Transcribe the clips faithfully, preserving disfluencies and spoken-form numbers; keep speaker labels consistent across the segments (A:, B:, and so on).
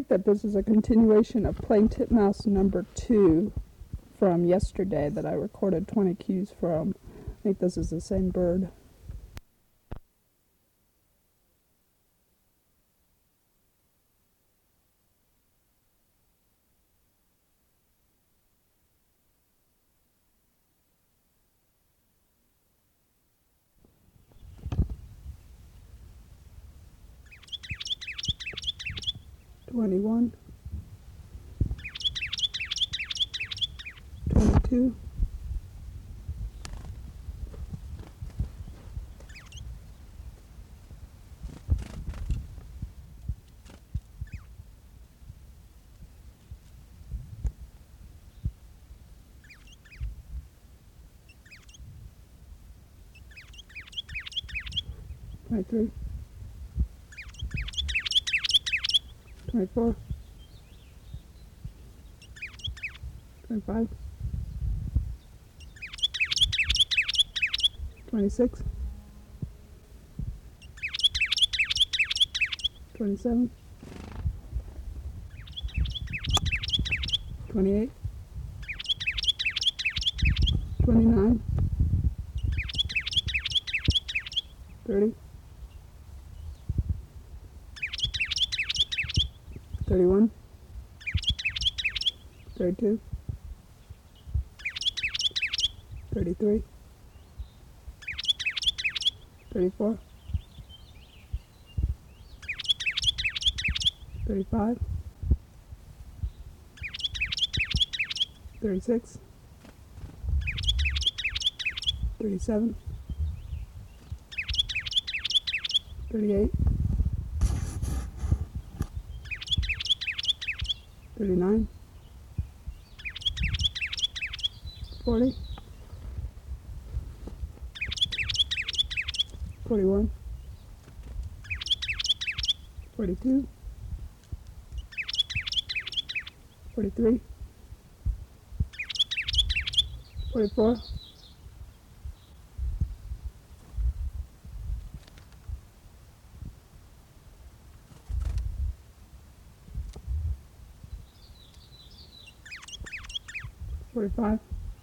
A: think that this is a continuation of playing titmouse number two from yesterday that I recorded twenty cues from. I think this is the same bird. Twenty-one, twenty-two, twenty-three, twenty-four, twenty-five, twenty-six, twenty-seven, twenty-eight, twenty-nine, thirty, thirty-one, thirty-two, thirty-three, thirty-four, thirty-five, thirty-six, thirty-seven, thirty-eight, thirty-nine, forty, forty-one, forty-two, forty-three, forty-four, forty-five,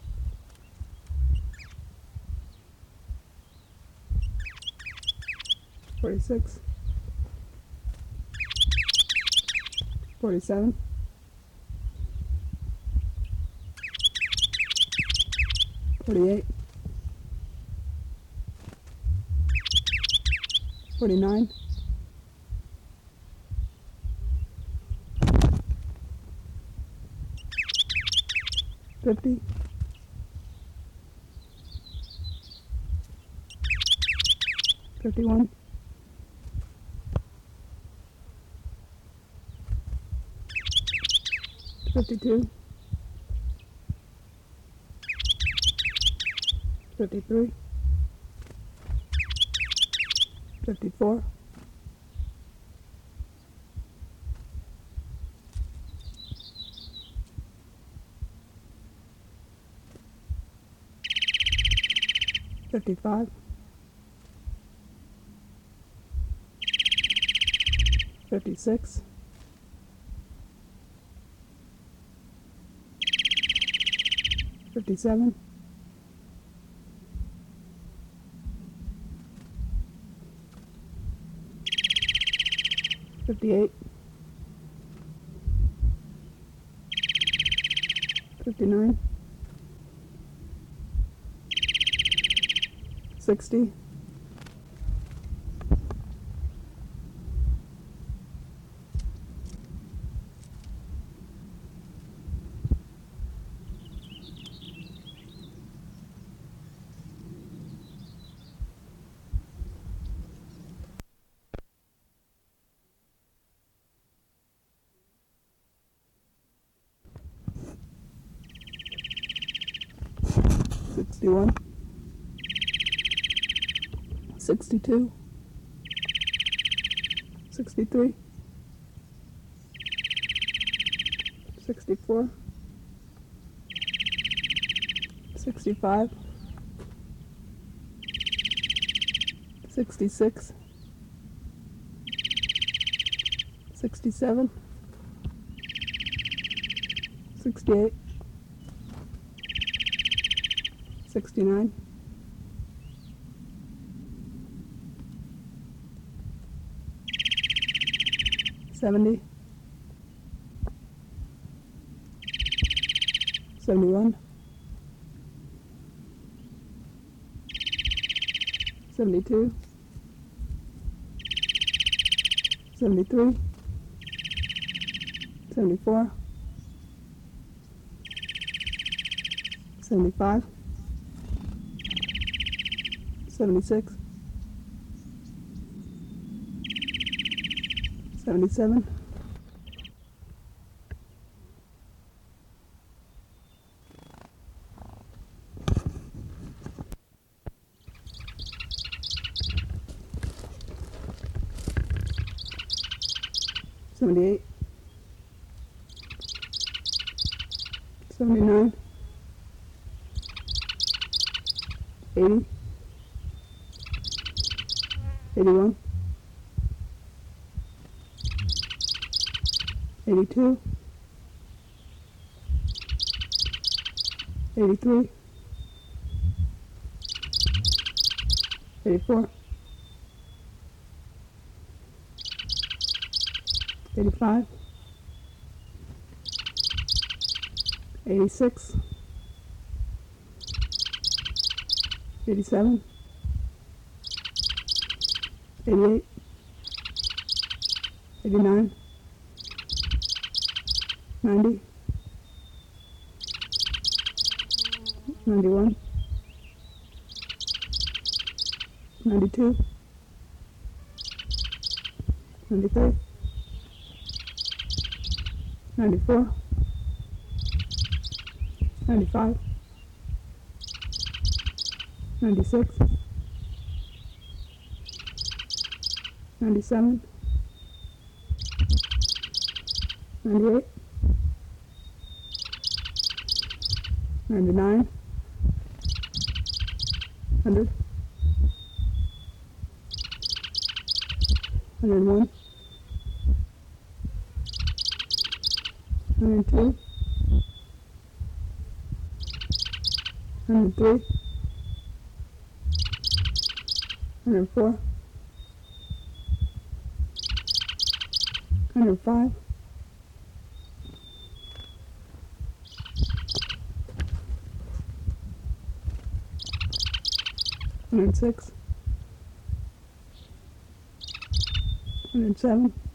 A: forty-six, forty-seven, forty-eight, forty-nine, fifty, fifty-one, fifty-two, fifty-three, fifty-four, fifty-five, fifty-six, fifty-seven, fifty-eight, fifty-nine, sixty, sixty-one, sixty-two, sixty-three, sixty-four, sixty-five, sixty-six, sixty-seven, sixty-eight, sixty-nine, seventy, seventy-one, seventy-two, seventy-three, seventy-four, seventy-five, seventy-six, seventy-seven, seventy-eight, seventy-nine, eighty, eighty-one, eighty-two, eighty-three, eighty-four, eighty-five, eighty-six, eighty-seven, eighty-eight, eighty-nine, ninety, ninety-one, ninety-two, ninety-three, ninety-four, ninety-five, ninety-six, ninety-seven, ninety-eight, ninety-nine, one hundred, one hundred one, one hundred two, one hundred three, one hundred four, one hundred five, one hundred six, one hundred seven,